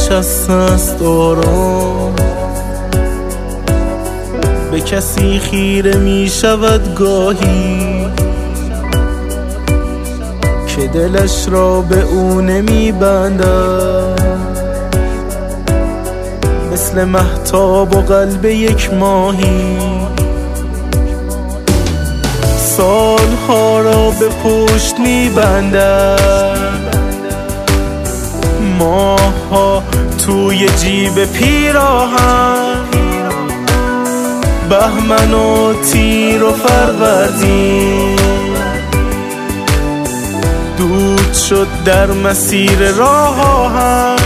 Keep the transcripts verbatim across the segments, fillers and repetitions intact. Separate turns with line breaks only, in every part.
نشسته است آرام، به کسی خیره می شود گاهی که دلش را به او نمی بندد، مثل مهتاب و قلب یک ماهی. سالها را به پشت می بندد، ماها توی جیب پیراهن، بهمن و تیر و فروردین دود شد در مسیر راه آهن.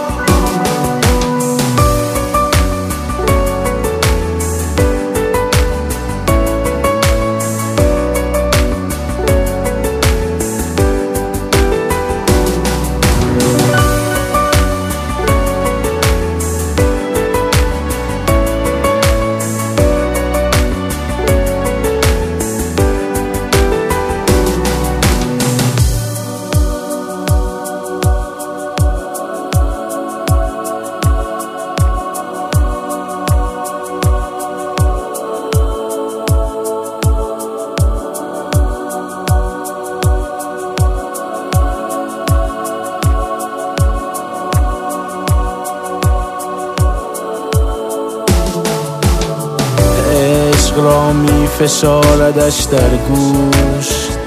را می فشاردش در گوش،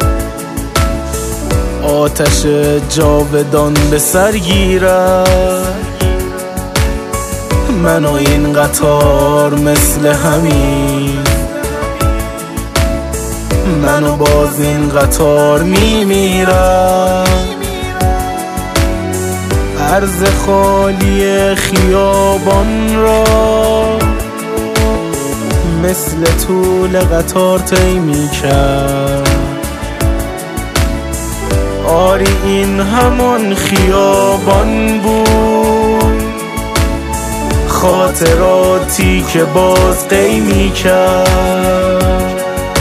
آتش جاودان به سر گیرد. من و این قطار مثل همین، من و باز این قطار می میرم. عرض خالی خیابان را مثل طول قطار طی می کرد. آری این همان خیابان بود، خاطراتی که باز قی می کرد.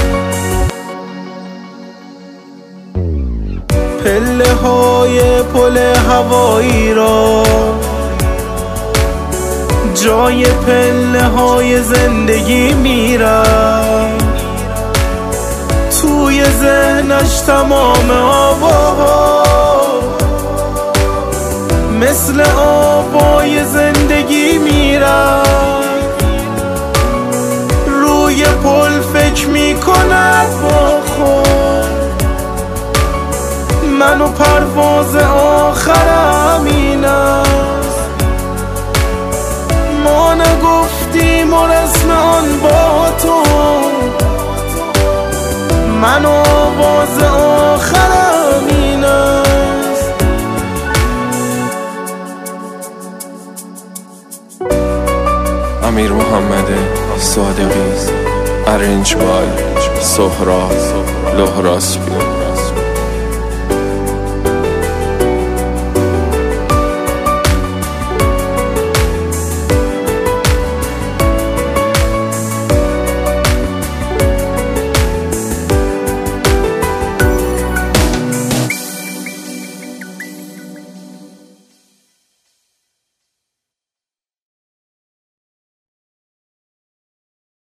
پله های پل هوایی را جای پله های زندگی میرم، توی ذهنش تمام آواها مثل آوای زندگی میرم. روی پل فکر میکند با خود، من و پرواز آخرم این است. ما نگفتیم و رسم آن با تو، من و آواز آخرم این است.
امیر محمد صادقی، ارنج بای سهراب لهراسپی.